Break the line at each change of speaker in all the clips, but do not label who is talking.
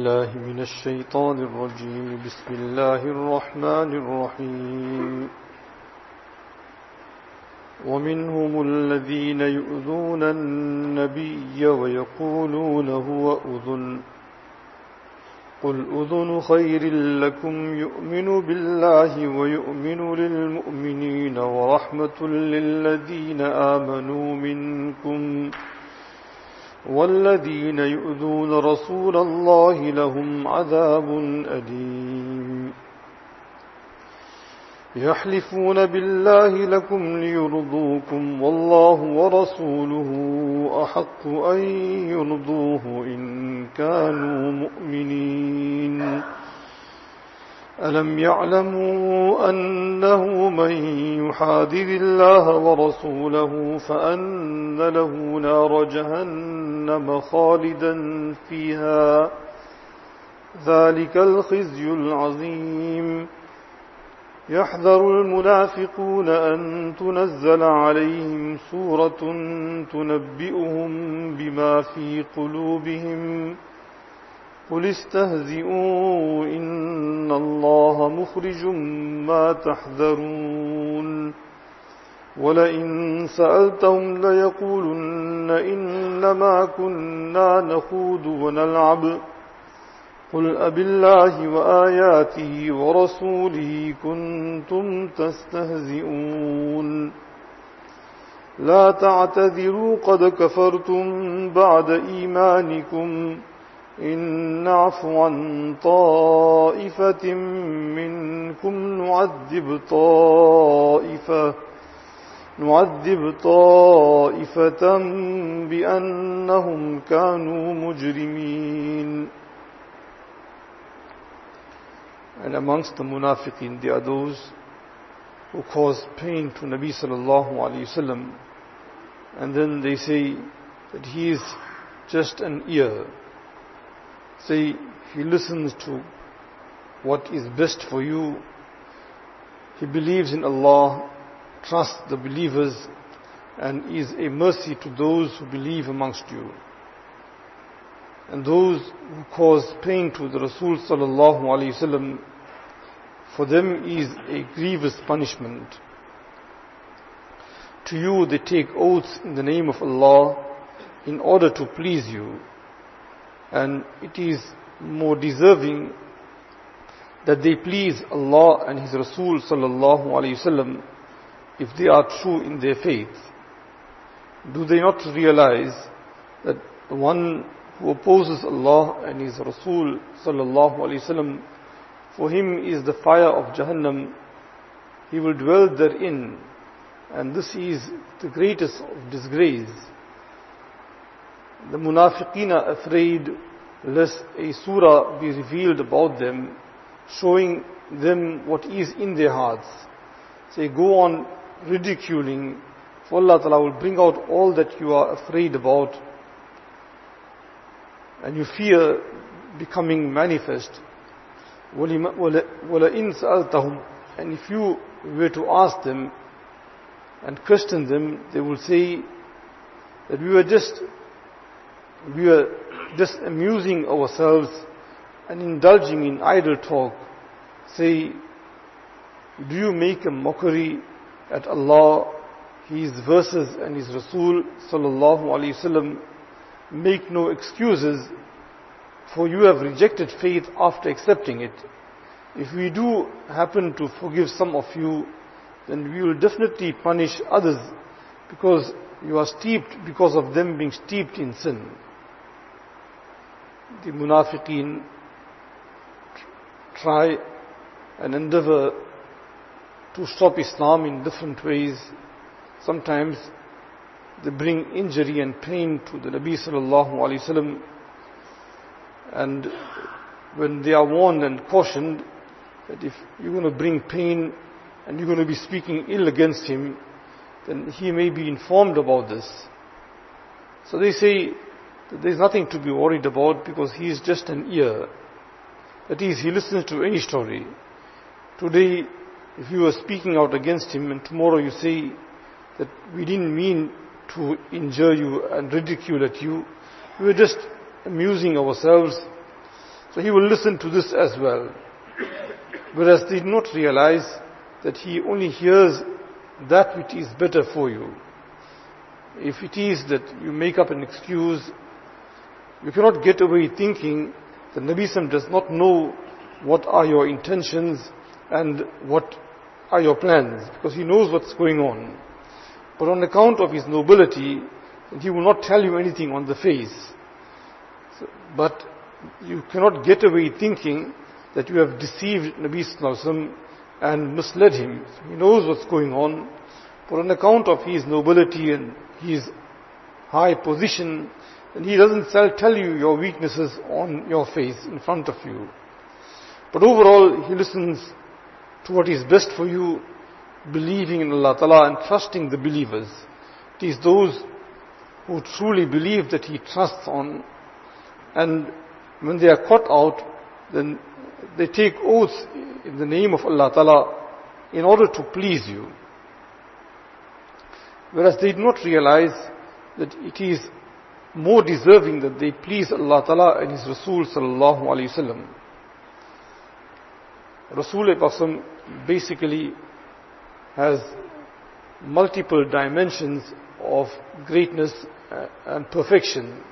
بالله من الشيطان الرجيم بسم الله الرحمن الرحيم ومنهم الذين يؤذون النبي ويقولون هو أذن قل أذن خير لكم يؤمن بالله ويؤمن للمؤمنين ورحمة للذين آمنوا منكم والذين يؤذون رسول الله لهم عذاب أليم يحلفون بالله لكم ليرضوكم والله ورسوله أحق أن يرضوه إن كانوا مؤمنين ألم يعلموا أنه من يحادد الله ورسوله فأن له نار جهنم خالدا فيها ذلك الخزي العظيم يحذر المنافقون أن تنزل عليهم سورة تنبئهم بما في قلوبهم قل استهزئوا إن الله مخرج ما تحذرون ولئن سألتهم ليقولن إنما كنا نخوض ونلعب قل أبالله وآياته ورسوله كنتم تستهزئون لا تعتذروا قد كفرتم بعد إيمانكم إن نعف عن طائفة منكم نعذب طائفة بأنهم كانوا مجرمين. And amongst the munafiqeen, there are those who cause pain to Nabi sallallahu alayhi wasallam, and then they say that he is just an ear. Say he listens to what is best for you. He believes in Allah, trusts the believers, and is a mercy to those who believe amongst you. And those who cause pain to the Rasul sallallahu alayhi wasallam, for them is a grievous punishment. To you they take oaths in the name of Allah in order to please you, and it is more deserving that they please Allah and His Rasul sallallahu alayhi wasallam if they are true in their faith. Do they not realize that the one who opposes Allah and His Rasul sallallahu alayhi wasallam, for him is the fire of Jahannam, he will dwell therein, and this is the greatest of disgrace. The munafiqeen are afraid lest a surah be revealed about them, showing them what is in their hearts. Say, go on ridiculing, for Allah Ta'ala will bring out all that you are afraid about, and you fear becoming manifest. وَلَئِنْ سَأَلْتَهُمْ, and if you were to ask them and question them, they will say that we were just amusing ourselves and indulging in idle talk. Say, do you make a mockery at Allah, His verses and His Rasul sallallahu alayhi wasallam? Make no excuses, for you have rejected faith after accepting it. If we do happen to forgive some of you, then we will definitely punish others, because you are steeped because of them being steeped in sin. The munafiqeen try and endeavor to stop Islam in different ways. Sometimes they bring injury and pain to the Nabi sallallahu alayhi wasallam, and when they are warned and cautioned that if you're going to bring pain and you're going to be speaking ill against him, then he may be informed about this. So they say that there's nothing to be worried about, because he is just an ear. That is, he listens to any story. Today, if you are speaking out against him, and tomorrow you say that we didn't mean to injure you and ridicule at you, we were just amusing ourselves, So he will listen to this as well. Whereas they do not realize that he only hears that which is better for you. If it is that you make up an excuse, you cannot get away thinking that Nabi Sallam does not know what are your intentions and what are your plans, because he knows what's going on. But on account of his nobility, he will not tell you anything on the face. But you cannot get away thinking that you have deceived Nabi Sallallahu Alaihi Wasallam and misled him. So he knows what's going on, but on account of his nobility and his high position, and he doesn't tell you your weaknesses on your face in front of you. But overall, he listens to what is best for you, believing in Allah Ta'ala and trusting the believers. It is those who truly believe that he trusts on, and when they are caught out, then they take oaths in the name of Allah Ta'ala in order to please you. Whereas they do not realize that it is more deserving that they please Allah Ta'ala and His Rasul Sallallahu Alaihi Wasallam. Rasul basically has multiple dimensions of greatness and perfection.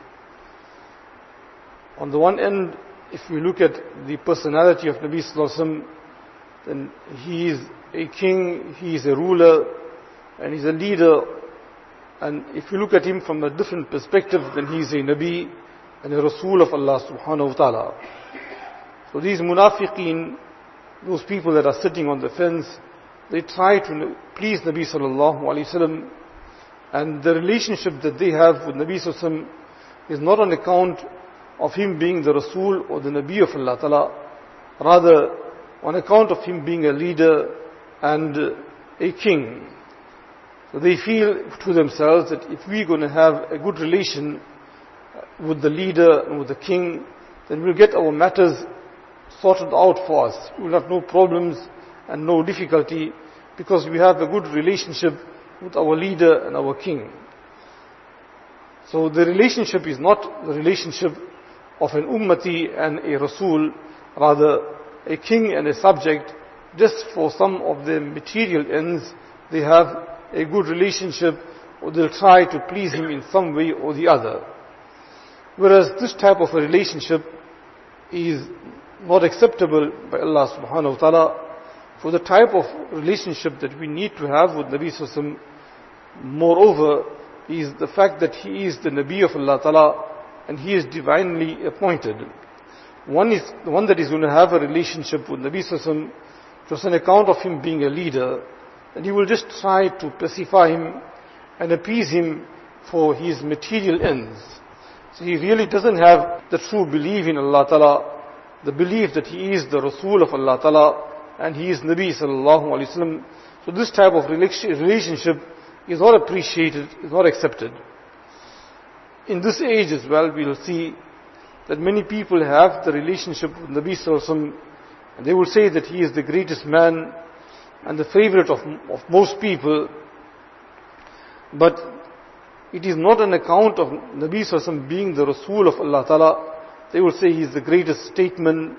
On the one end, if we look at the personality of Nabi Sallallahu Alaihi Wasallam, then he is a king, he is a ruler, and he's a leader. And if you look at him from a different perspective, then he is a Nabi and a Rasul of Allah Subhanahu Wa Ta'ala. So these munafiqeen, those people that are sitting on the fence, they try to please Nabi Sallallahu Alaihi Wasallam, and the relationship that they have with Nabi Sallallahu Alaihi Wasallam is not on account of him being the Rasul or the Nabi of Allah Ta'ala, rather on account of him being a leader and a king. So they feel to themselves that if we're going to have a good relation with the leader and with the king, then we'll get our matters sorted out for us. We'll have no problems and no difficulty because we have a good relationship with our leader and our king. So the relationship is not the relationship of an ummati and a Rasul, rather a king and a subject. Just for some of the material ends, they have a good relationship, or they'll try to please him in some way or the other. Whereas this type of a relationship is not acceptable by Allah Subhanahu Wa Ta'ala. For the type of relationship that we need to have with Nabi Sallallahu Alaihi Wasallam, moreover, is the fact that he is the Nabi of Allah Ta'ala and he is divinely appointed. One that is going to have a relationship with Nabi Sallallahu Alaihi Wasallam just on account of him being a leader, and he will just try to pacify him and appease him for his material ends. So he really doesn't have the true belief in Allah Ta'ala, the belief that he is the Rasul of Allah Ta'ala and he is Nabi Sallallahu Alaihi Wasallam. So this type of relationship is not appreciated, is not accepted. In this age as well, we will see that many people have the relationship with Nabi Sallallahu Alaihi Wasallam, and they will say that he is the greatest man and the favorite of most people. But it is not an account of Nabi Sallallahu Alaihi Wasallam being the Rasul of Allah Ta'ala. They will say he is the greatest statesman,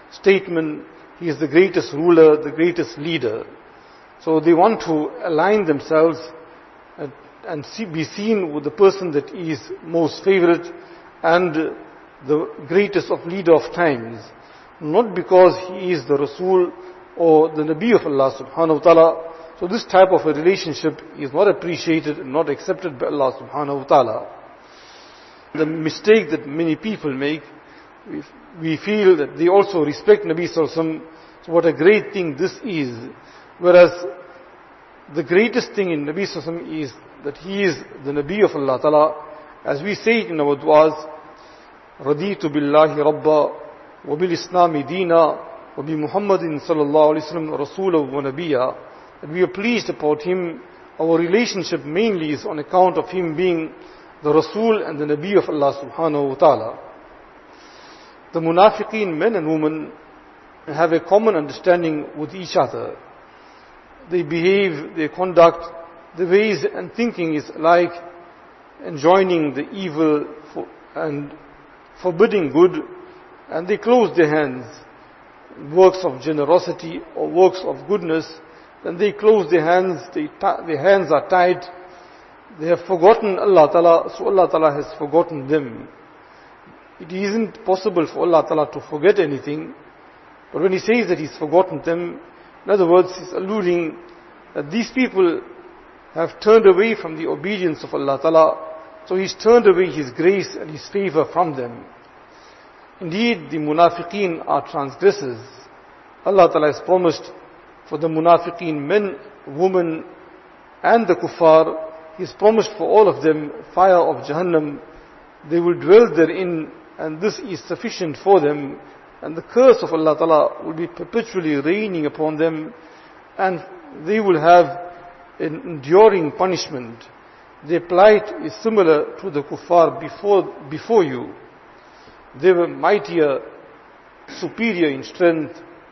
he is the greatest ruler, the greatest leader. So they want to align themselves and be seen with the person that is most favorite and the greatest of leader of times. Not because he is the Rasul or the Nabi of Allah Subhanahu Wa Ta'ala. So this type of a relationship is not appreciated and not accepted by Allah Subhanahu Wa Ta'ala. The mistake that many people make, we feel that they also respect Nabi Sallallahu Alaihi Wasallam. So what a great thing this is. Whereas the greatest thing in Nabi Sallallahu Alaihi Wasallam is that he is the Nabi of Allah Ta'ala. As we say it in our du'as, Raditu billahi rabba wa bil islami deena wa bi Muhammadin sallallahu alaihi wasallam rasulahu wa nabiyya. And we are pleased about him. Our relationship mainly is on account of him being the Rasul and the Nabi of Allah Subhanahu Wa Ta'ala. The munafiqeen, men and women, have a common understanding with each other. They behave, their conduct, the ways and thinking is like enjoining the evil and forbidding good, and they close their hands, works of generosity or works of goodness, then they close their hands, their hands are tied, they have forgotten Allah Ta'ala, so Allah Ta'ala has forgotten them. It isn't possible for Allah Ta'ala to forget anything, but when He says that He's forgotten them, in other words, He's alluding that these people have turned away from the obedience of Allah Ta'ala, so He's turned away His grace and His favor from them. Indeed, the munafiqeen are transgressors. Allah Ta'ala has promised for the munafiqeen, men, women, and the kuffar, He's promised for all of them fire of Jahannam. They will dwell therein, and this is sufficient for them. And the curse of Allah Ta'ala will be perpetually raining upon them, and they will have an enduring punishment. Their plight is similar to the kuffar before you. They were mightier, superior in strength,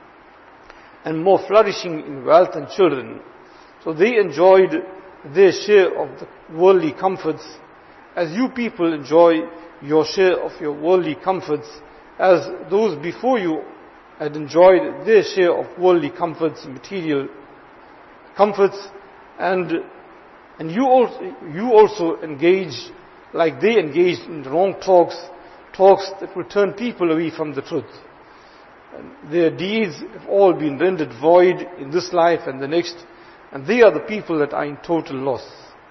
and more flourishing in wealth and children. So they enjoyed their share of the worldly comforts, as you people enjoy your share of your worldly comforts, as those before you had enjoyed their share of worldly comforts, material comforts, and you also engage like they engaged in wrong talks that will turn people away from the truth. And their deeds have all been rendered void in this life and the next, and they are the people that are in total loss.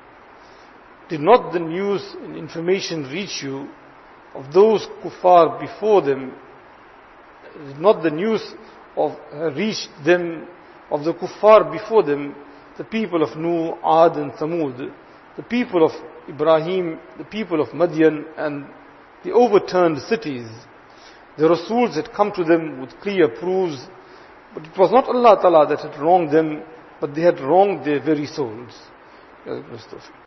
Did not the news and information reach you of those kuffar before them? Did not the news reach them of the kuffar before them, the people of Nuh, Ad and Thamud, the people of Ibrahim, the people of Madian, and the overturned cities? The Rasools had come to them with clear proofs, but it was not Allah Ta'ala that had wronged them, but they had wronged their very souls.